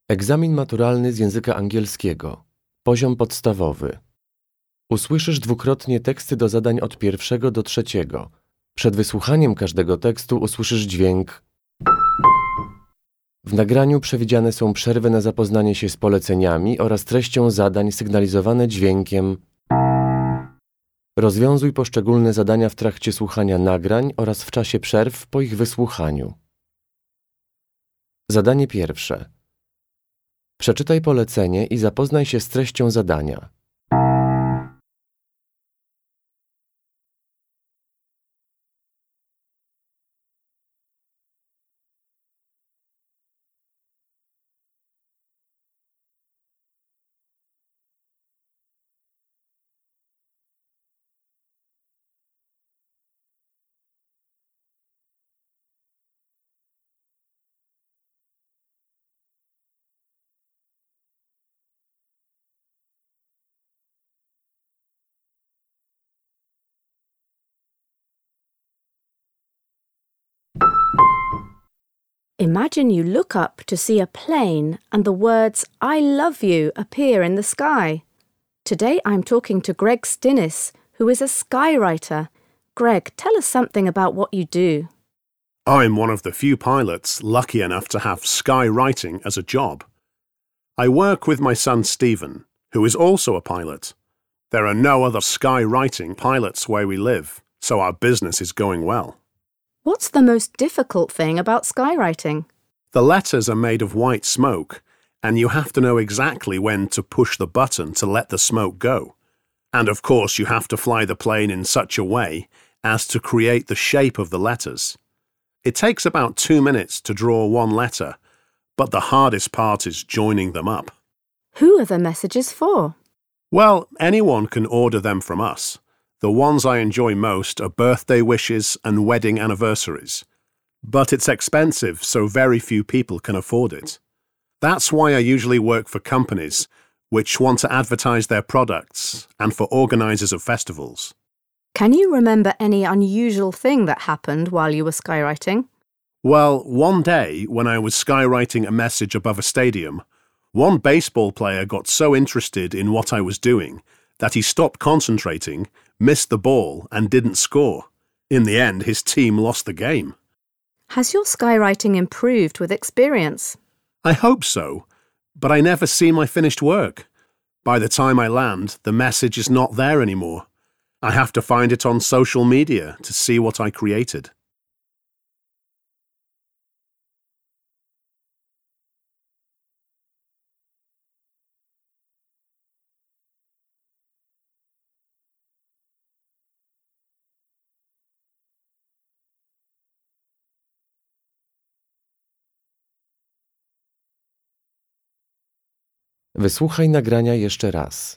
Egzamin maturalny z języka angielskiego. Poziom podstawowy. Usłyszysz dwukrotnie teksty do zadań od 1 do 3. Przed wysłuchaniem każdego tekstu usłyszysz dźwięk. W nagraniu przewidziane są przerwy na zapoznanie się z poleceniami oraz treścią zadań sygnalizowane dźwiękiem. Rozwiązuj poszczególne zadania w trakcie słuchania nagrań oraz w czasie przerw po ich wysłuchaniu. Zadanie pierwsze. Przeczytaj polecenie i zapoznaj się z treścią zadania. Imagine you look up to see a plane and the words "I love you" appear in the sky. Today I'm talking to Greg Stinnis, who is a skywriter. Greg, tell us something about what you do. I'm one of the few pilots lucky enough to have skywriting as a job. I work with my son Stephen, who is also a pilot. There are no other skywriting pilots where we live, so our business is going well. What's the most difficult thing about skywriting? The letters are made of white smoke, and you have to know exactly when to push the button to let the smoke go. And of course you have to fly the plane in such a way as to create the shape of the letters. It takes about 2 minutes to draw one letter, but the hardest part is joining them up. Who are the messages for? Well, anyone can order them from us. The ones I enjoy most are birthday wishes and wedding anniversaries. But it's expensive, so very few people can afford it. That's why I usually work for companies which want to advertise their products and for organisers of festivals. Can you remember any unusual thing that happened while you were skywriting? Well, one day when I was skywriting a message above a stadium, one baseball player got so interested in what I was doing that he stopped concentrating, missed the ball and didn't score. In the end, his team lost the game. Has your skywriting improved with experience? I hope so, but I never see my finished work. By the time I land, the message is not there anymore. I have to find it on social media to see what I created. Wysłuchaj nagrania jeszcze raz.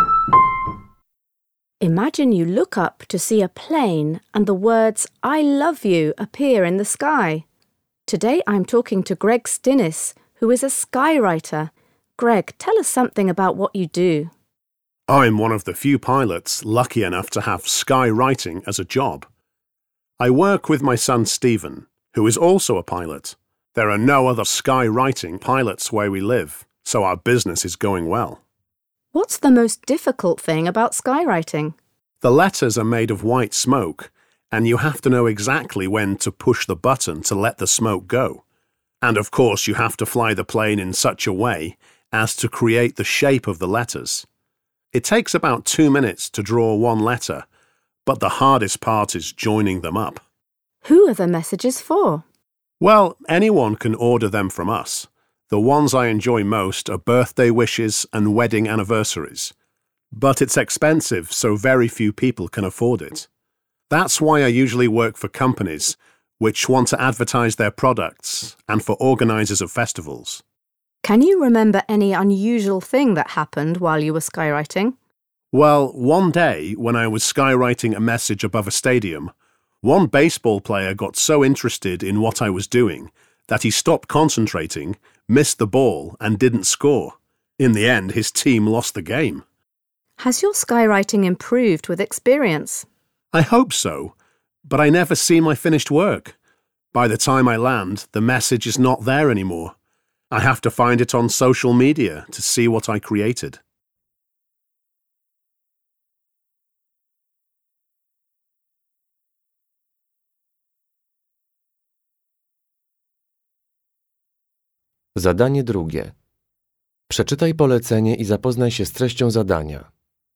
Imagine you look up to see a plane and the words "I love you" appear in the sky. Today I'm talking to Greg Stinnis, who is a skywriter. Greg, tell us something about what you do. I'm one of the few pilots lucky enough to have skywriting as a job. I work with my son Stephen, who is also a pilot. There are no other skywriting pilots where we live, so our business is going well. What's the most difficult thing about skywriting? The letters are made of white smoke, and you have to know exactly when to push the button to let the smoke go. And of course you have to fly the plane in such a way as to create the shape of the letters. It takes about 2 minutes to draw one letter, but the hardest part is joining them up. Who are the messages for? Well, anyone can order them from us. The ones I enjoy most are birthday wishes and wedding anniversaries. But it's expensive, so very few people can afford it. That's why I usually work for companies which want to advertise their products and for organisers of festivals. Can you remember any unusual thing that happened while you were skywriting? Well, one day when I was skywriting a message above a stadium, one baseball player got so interested in what I was doing that he stopped concentrating, missed the ball and didn't score. In the end, his team lost the game. Has your skywriting improved with experience? I hope so, but I never see my finished work. By the time I land, the message is not there anymore. I have to find it on social media to see what I created. Zadanie drugie. Przeczytaj polecenie i zapoznaj się z treścią zadania.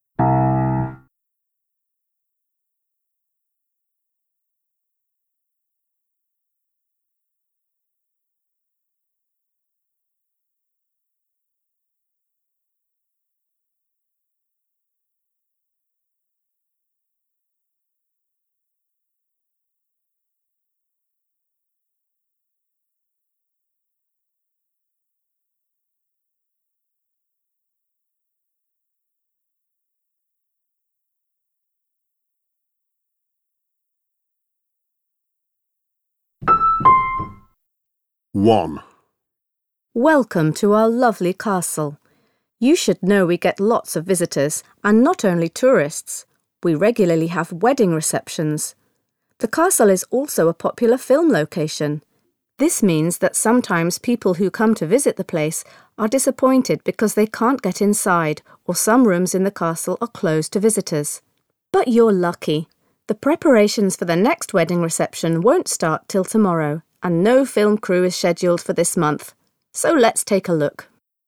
One. Welcome to our lovely castle. You should know we get lots of visitors, and not only tourists. We regularly have wedding receptions. The castle is also a popular film location. This means that sometimes people who come to visit the place are disappointed because they can't get inside, or some rooms in the castle are closed to visitors. But you're lucky. The preparations for the next wedding reception won't start till tomorrow, and no film crew is scheduled for this month. So let's take a look.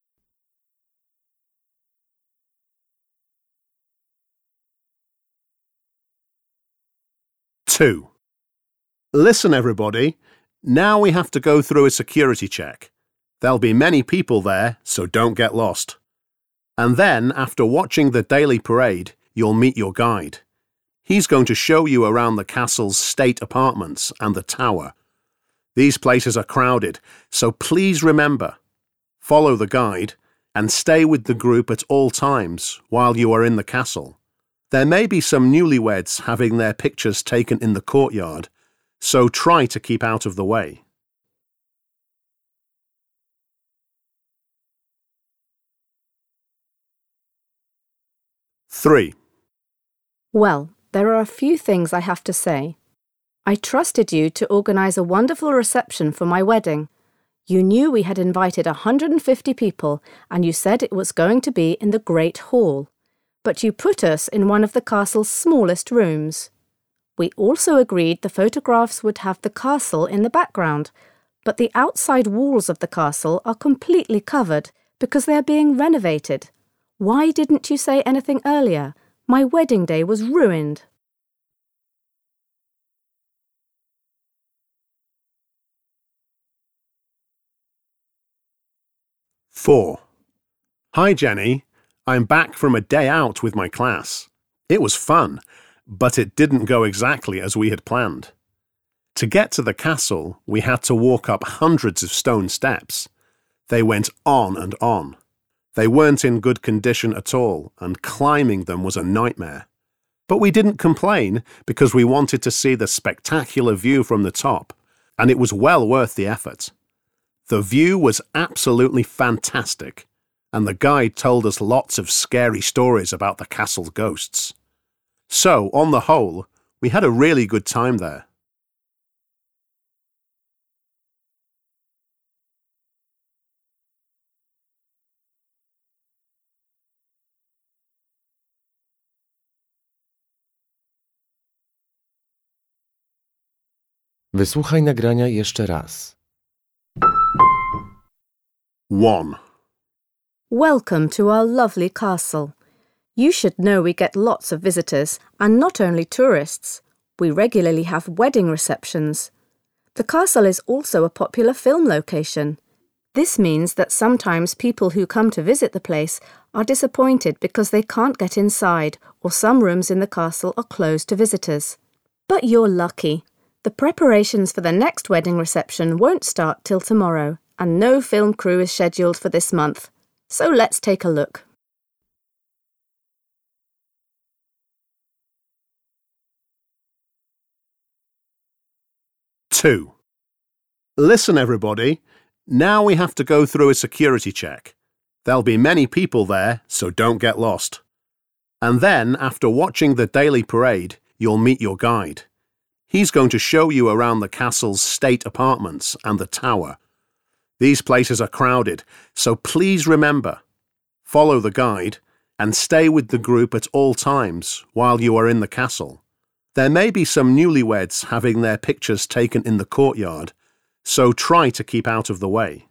Two. Listen, everybody. Now we have to go through a security check. There'll be many people there, so don't get lost. And then, after watching the daily parade, you'll meet your guide. He's going to show you around the castle's state apartments and the tower. These places are crowded, so please remember, follow the guide and stay with the group at all times while you are in the castle. There may be some newlyweds having their pictures taken in the courtyard, so try to keep out of the way. Three. Well, there are a few things I have to say. I trusted you to organise a wonderful reception for my wedding. You knew we had invited 150 people, and you said it was going to be in the Great Hall. But you put us in one of the castle's smallest rooms. We also agreed the photographs would have the castle in the background, but the outside walls of the castle are completely covered because they are being renovated. Why didn't you say anything earlier? My wedding day was ruined. Four. Hi, Jenny. I'm back from a day out with my class. It was fun, but it didn't go exactly as we had planned. To get to the castle, we had to walk up hundreds of stone steps. They went on and on. They weren't in good condition at all, and climbing them was a nightmare. But we didn't complain because we wanted to see the spectacular view from the top, and it was well worth the effort. The view was absolutely fantastic, and the guide told us lots of scary stories about the castle's ghosts. So, on the whole, we had a really good time there. Wysłuchaj nagrania jeszcze raz. 1. Welcome to our lovely castle. You should know we get lots of visitors, and not only tourists. We regularly have wedding receptions. The castle is also a popular film location. This means that sometimes people who come to visit the place are disappointed because they can't get inside, or some rooms in the castle are closed to visitors. But you're lucky. The preparations for the next wedding reception won't start till tomorrow, and no film crew is scheduled for this month. So let's take a look. Two. Listen, everybody. Now we have to go through a security check. There'll be many people there, so don't get lost. And then, after watching the daily parade, you'll meet your guide. He's going to show you around the castle's state apartments and the tower. These places are crowded, so please remember, follow the guide and stay with the group at all times while you are in the castle. There may be some newlyweds having their pictures taken in the courtyard, so try to keep out of the way.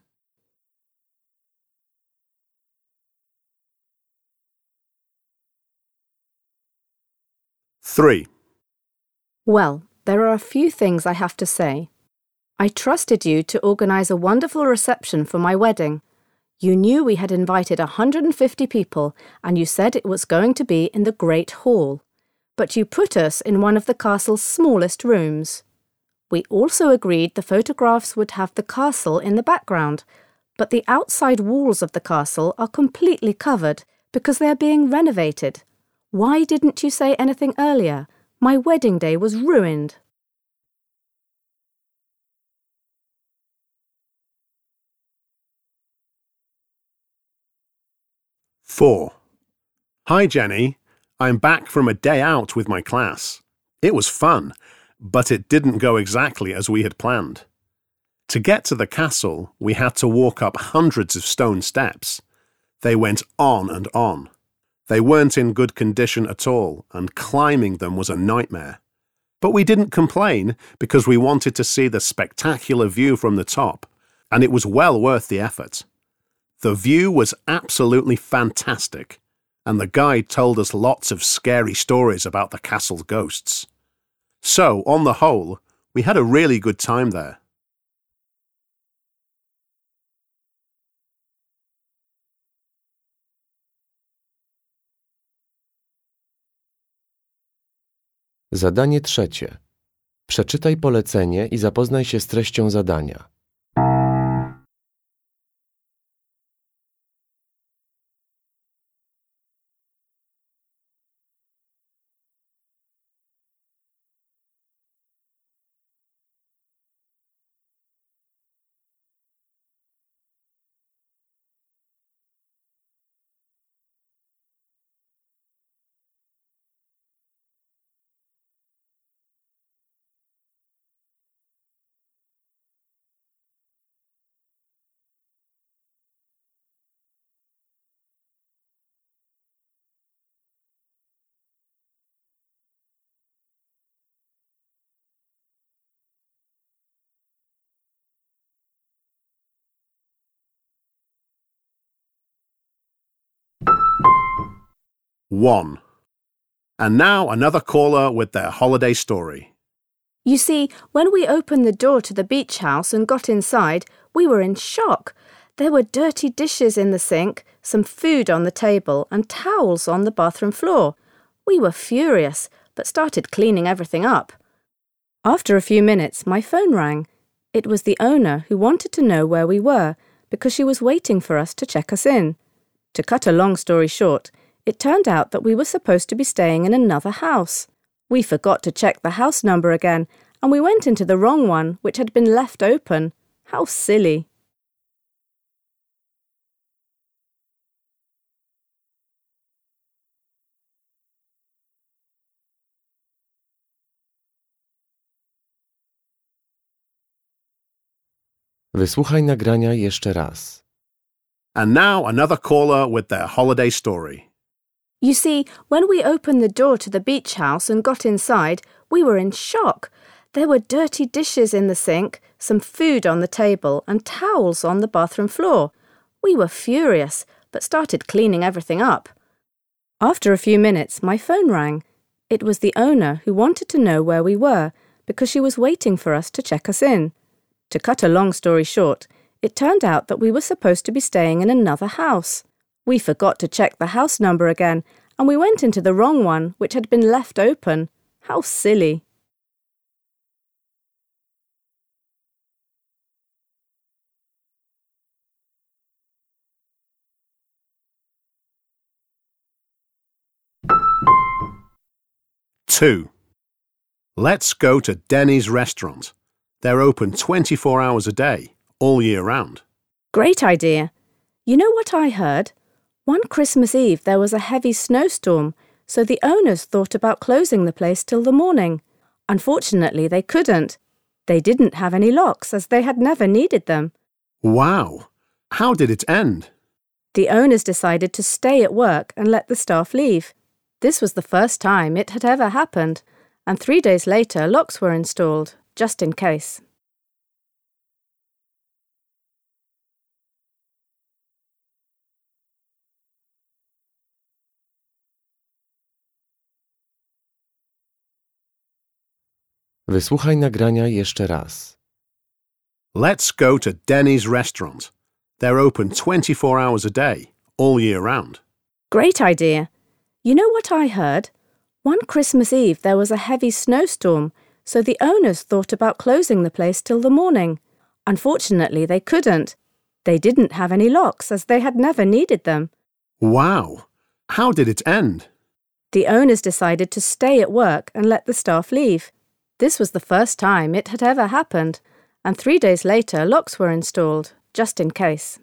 Three. Well, there are a few things I have to say. I trusted you to organise a wonderful reception for my wedding. You knew we had invited 150 people, and you said it was going to be in the Great Hall. But you put us in one of the castle's smallest rooms. We also agreed the photographs would have the castle in the background, but the outside walls of the castle are completely covered because they are being renovated. Why didn't you say anything earlier? My wedding day was ruined. Four. Hi, Jenny. I'm back from a day out with my class. It was fun, but it didn't go exactly as we had planned. To get to the castle, we had to walk up hundreds of stone steps. They went on and on. They weren't in good condition at all, and climbing them was a nightmare. But we didn't complain because we wanted to see the spectacular view from the top, and it was well worth the effort. The view was absolutely fantastic, and the guide told us lots of scary stories about the castle's ghosts. So, on the whole, we had a really good time there. Zadanie trzecie. Przeczytaj polecenie i zapoznaj się z treścią zadania. One. And now another caller with their holiday story. You see, when we opened the door to the beach house and got inside, we were in shock. There were dirty dishes in the sink, some food on the table, and towels on the bathroom floor. We were furious, but started cleaning everything up. After a few minutes, my phone rang. It was the owner who wanted to know where we were, because she was waiting for us to check us in. To cut a long story short, it turned out that we were supposed to be staying in another house. We forgot to check the house number again, and we went into the wrong one, which had been left open. How silly. Wysłuchaj nagrania jeszcze raz. And now another caller with their holiday story. You see, when we opened the door to the beach house and got inside, we were in shock. There were dirty dishes in the sink, some food on the table, and towels on the bathroom floor. We were furious, but started cleaning everything up. After a few minutes, my phone rang. It was the owner who wanted to know where we were, because she was waiting for us to check us in. To cut a long story short, it turned out that we were supposed to be staying in another house. We forgot to check the house number again, and we went into the wrong one, which had been left open. How silly. Two. Let's go to Denny's restaurant. They're open 24 hours a day, all year round. Great idea. You know what I heard? One Christmas Eve there was a heavy snowstorm, so the owners thought about closing the place till the morning. Unfortunately, they couldn't. They didn't have any locks, as they had never needed them. Wow! How did it end? The owners decided to stay at work and let the staff leave. This was the first time it had ever happened, and 3 days later locks were installed, just in case. Wysłuchaj nagrania jeszcze raz. Let's go to Denny's restaurant. They're open 24 hours a day, all year round. Great idea. You know what I heard? One Christmas Eve there was a heavy snowstorm, so the owners thought about closing the place till the morning. Unfortunately, they couldn't. They didn't have any locks as they had never needed them. Wow! How did it end? The owners decided to stay at work and let the staff leave. This was the first time it had ever happened, and 3 days later locks were installed, just in case.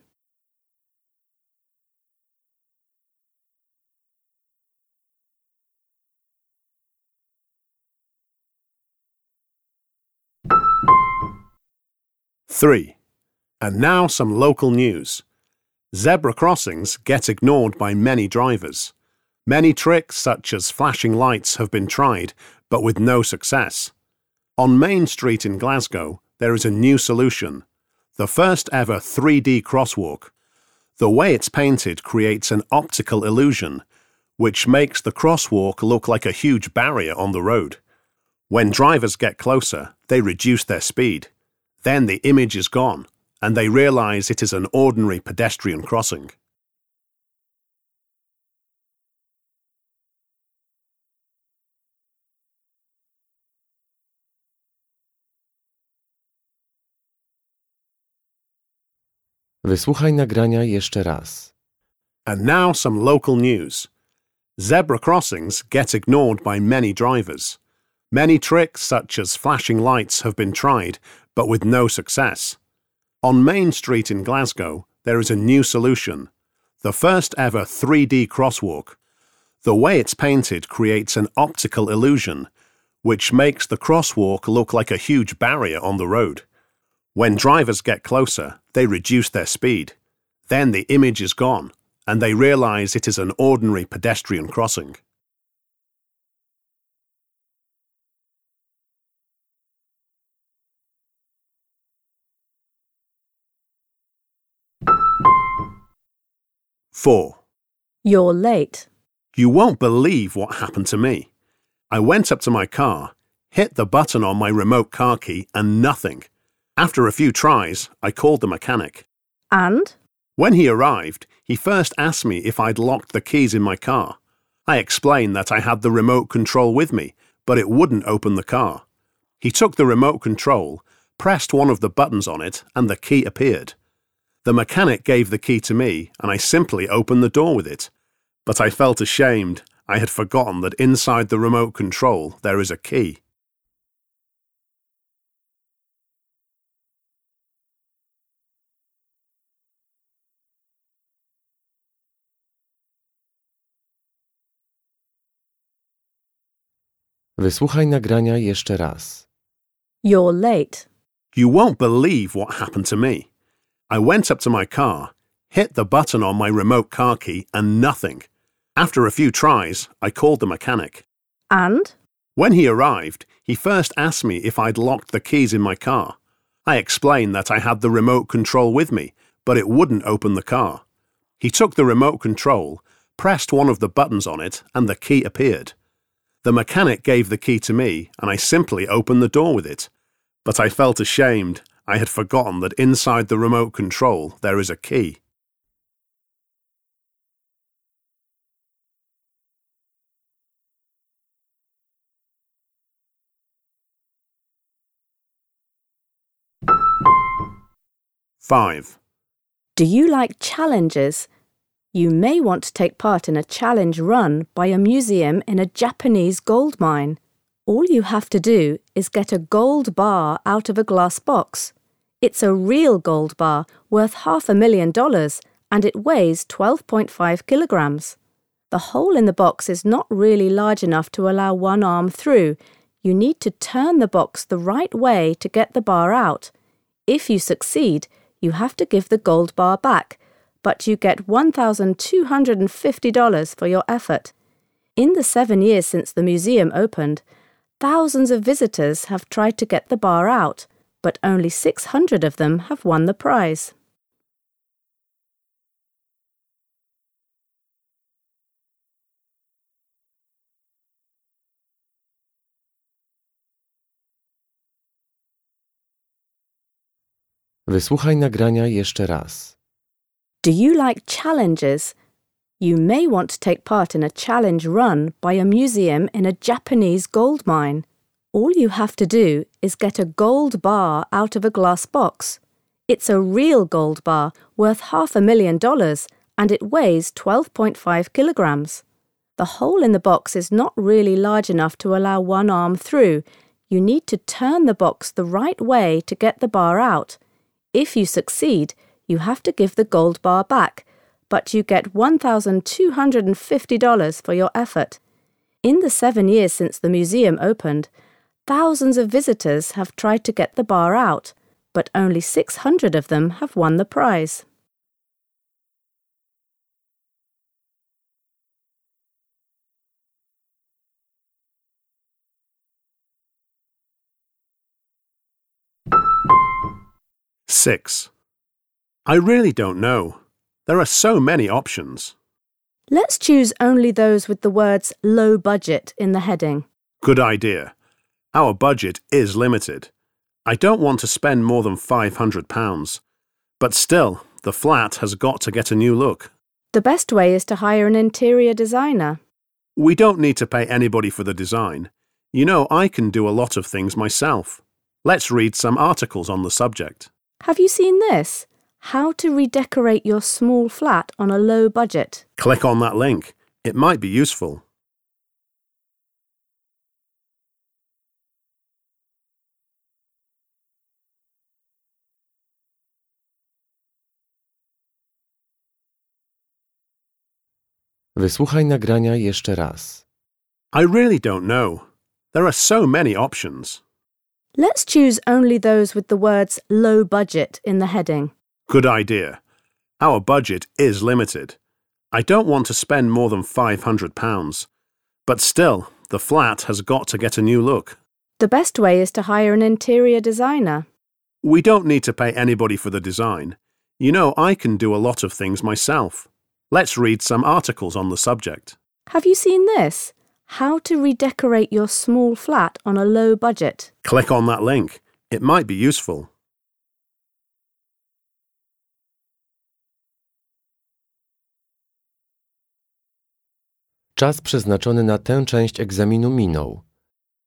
Three. And now some local news. Zebra crossings get ignored by many drivers. Many tricks such as flashing lights have been tried, but with no success. On Main Street in Glasgow, there is a new solution. The first ever 3D crosswalk. The way it's painted creates an optical illusion, which makes the crosswalk look like a huge barrier on the road. When drivers get closer, they reduce their speed. Then the image is gone, and they realize it is an ordinary pedestrian crossing. Wysłuchaj nagrania jeszcze raz. And now some local news. Zebra crossings get ignored by many drivers. Many tricks such as flashing lights have been tried, but with no success. On Main Street in Glasgow, there is a new solution. The first ever 3D crosswalk. The way it's painted creates an optical illusion, which makes the crosswalk look like a huge barrier on the road. When drivers get closer, they reduce their speed. Then the image is gone, and they realize it is an ordinary pedestrian crossing. Four. You're late. You won't believe what happened to me. I went up to my car, hit the button on my remote car key, and nothing. After a few tries, I called the mechanic. And? When he arrived, he first asked me if I'd locked the keys in my car. I explained that I had the remote control with me, but it wouldn't open the car. He took the remote control, pressed one of the buttons on it, and the key appeared. The mechanic gave the key to me, and I simply opened the door with it. But I felt ashamed. I had forgotten that inside the remote control there is a key. Wysłuchaj nagrania jeszcze raz. You're late. You won't believe what happened to me. I went up to my car, hit the button on my remote car key, and nothing. After a few tries, I called the mechanic. And? When he arrived, he first asked me if I'd locked the keys in my car. I explained that I had the remote control with me, but it wouldn't open the car. He took the remote control, pressed one of the buttons on it, and the key appeared. The mechanic gave the key to me, and I simply opened the door with it. But I felt ashamed. I had forgotten that inside the remote control there is a key. Five. Do you like challenges? You may want to take part in a challenge run by a museum in a Japanese gold mine. All you have to do is get a gold bar out of a glass box. It's a real gold bar worth $500,000 and it weighs 12.5 kilograms. The hole in the box is not really large enough to allow one arm through. You need to turn the box the right way to get the bar out. If you succeed, you have to give the gold bar back, but you get $1,250 for your effort. In the 7 years since the museum opened, thousands of visitors have tried to get the bar out, but only 600 of them have won the prize. Wysłuchaj nagrania jeszcze raz. Do you like challenges? You may want to take part in a challenge run by a museum in a Japanese gold mine. All you have to do is get a gold bar out of a glass box. It's a real gold bar worth $500,000 and it weighs 12.5 kilograms. The hole in the box is not really large enough to allow one arm through. You need to turn the box the right way to get the bar out. If you succeed, you have to give the gold bar back, but you get $1,250 for your effort. In the 7 years since the museum opened, thousands of visitors have tried to get the bar out, but only 600 of them have won the prize. Six. I really don't know. There are so many options. Let's choose only those with the words low budget in the heading. Good idea. Our budget is limited. I don't want to spend more than £500. But still, the flat has got to get a new look. The best way is to hire an interior designer. We don't need to pay anybody for the design. You know, I can do a lot of things myself. Let's read some articles on the subject. Have you seen this? How to redecorate your small flat on a low budget. Click on that link. It might be useful. Wysłuchaj nagrania jeszcze raz. I really don't know. There are so many options. Let's choose only those with the words low budget in the heading. Good idea. Our budget is limited. I don't want to spend more than £500. But still, the flat has got to get a new look. The best way is to hire an interior designer. We don't need to pay anybody for the design. You know, I can do a lot of things myself. Let's read some articles on the subject. Have you seen this? How to redecorate your small flat on a low budget. Click on that link. It might be useful. Czas przeznaczony na tę część egzaminu minął.